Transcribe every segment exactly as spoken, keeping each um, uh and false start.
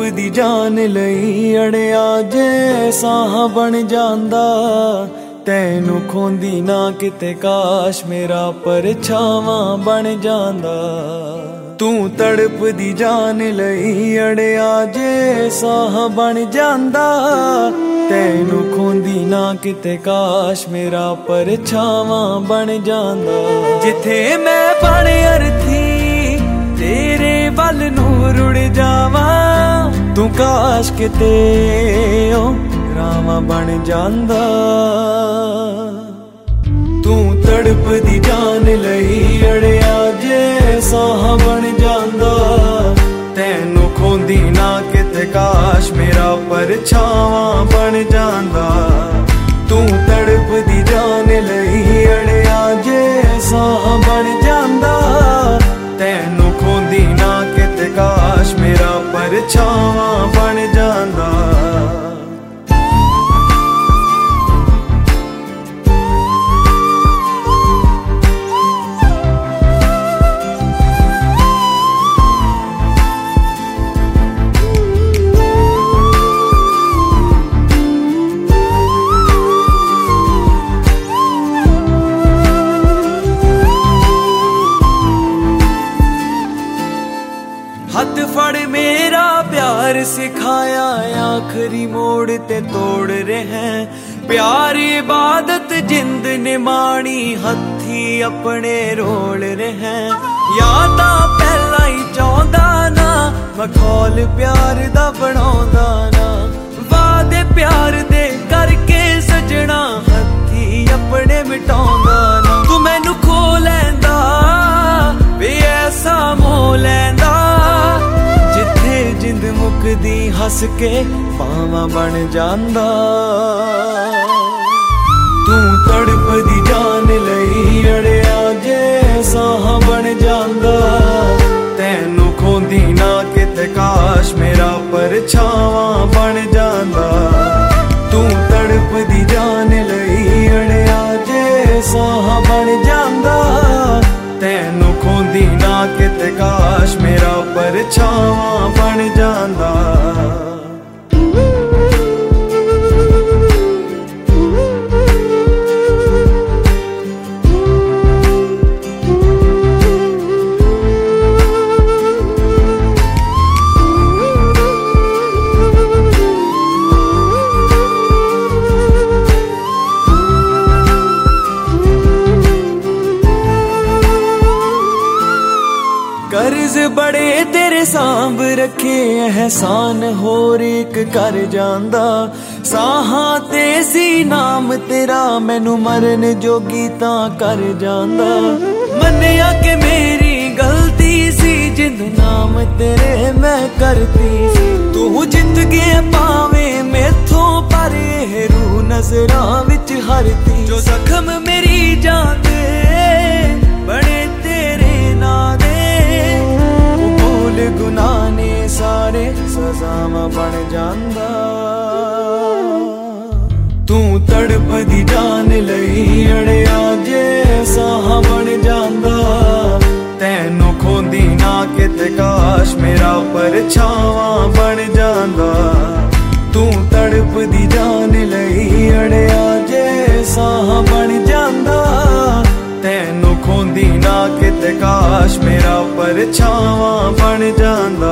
तड़पदी जान लई अड़िया जे साह बन जांदा तैनू खोंदी ना किते काश मेरा परछावां बन जांदा। तू तड़पदी जान लई अड़िया जे साह बन जांदा तैनू खोंदी ना किते काश मेरा परछावां बन जांदा। जिथे मैं बन अरथी तेरे वल नूं रुड़ जावां तू काश किते ओ रावां बन जांदा। तू तड़पदी जान लई अड़िया जे साह बन जांदा तैनू खोंदी ना किते काश मेरा परछावां बन जांदा। तू तड़पदी जान लई अड़िया जे साह बन जांदा तैनू खोंदी ना किते काश मेरा परछावां बन जांदा। हथ फड़ मेरा प्यार सिखाया आखिरी मोड़ ते तोड़ रहे प्यार इबादत जिंद ने माणी हथी अपने रोल रहे। या तां पहला ही चाहंदा ना मखौल प्यार दा बनाउंदा ना वादे प्यार दे करके सजना हथी अपने मिटाउंदा ना। तू मैनू खो लैंदा वे ऐसा मोह लैंदा जिंद मुकदी हस के पावां बन जांदा। तू तड़पदी जान लई अड़िया जे साह बन जांदा तैनू खोंदी ना किते काश मेरा परछावां बन जांदा। तू तड़पदी जान लई अड़िया जे साह बन जांदा तैनू खोंदी ना किते काश मेरा परछावां बन जांदा। कर्ज बड़े तेरे सांभ रखे एहसान होर एक कर जांदा साहां ते सी नाम तेरा मैनू मरन जोगी तां कर जांदा। मन्निया के मेरी गलती सी जिंद नाम तेरे मैं करती सी तू जित गया पावें मैथों पर एह रूह नजरां विच हरती। जो जख्म मेरी जान दे बड़े तेरे नां दे गुनाह ने सारे सजावां बन जांदा। तू तड़पदी जान लई अड़िया जे साह बन जांदा तैनू खोंदी ना किते काश मेरा परछावां बन जांदा। तू तड़पदी जान लई अड़िया जे साह बन जांदा तैनू खोंदी ना किते काश मेरा परछावां बन जांदा।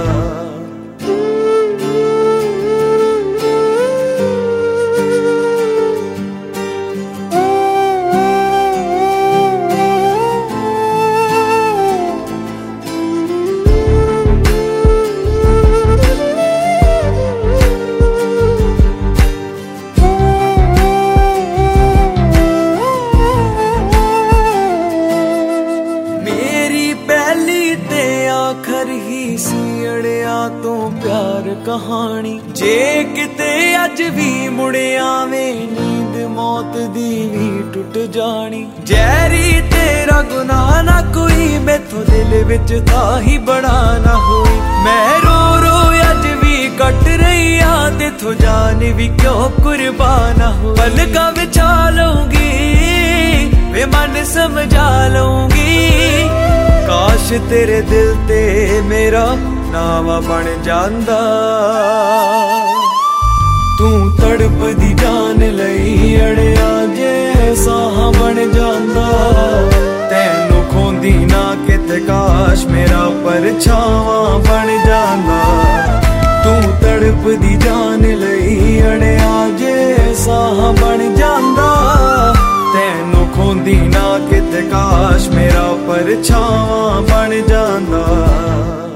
तो प्यार कहानी जे किते अज भी मुड़े आवें नींद मौत दी भी टुट जानी। जैरी तेरा गुनाह ना कोई मैथों दिल विच ताही बड़ा ना होई मैं रो रो अज भी कट रही आ तेथों जान भी क्यों कुर्बान हो। पलका बिछा लूंगी वे मन समझा लूंगी काश तेरे दिल ते मेरा ਨਾਵਾ ਬਣ ਜਾਂਦਾ। ਤੂੰ ਤੜਪਦੀ ਜਾਨ ਲਈ ਅੜਿਆ ਜੇ ਸਾਹ ਬਣ ਜਾਂਦਾ। ਤੈਨੂੰ ਖੋਂਦੀ ਨਾ ਕਿਤੇ ਕਾਸ਼ ਮੇਰਾ ਪਰਛਾਵਾਂ ਬਣ ਜਾਂਦਾ। ਤੂੰ ਤੜਪਦੀ ਜਾਨ ਲਈ ਅੜਿਆ ਜੇ ਸਾਹ ਬਣ ਜਾਂਦਾ। ਤੈਨੂੰ ਖੋਂਦੀ ਨਾ ਕਿਤੇ ਕਾਸ਼ ਮੇਰਾ ਪਰਛਾਵਾਂ ਬਣ ਜਾਂਦਾ।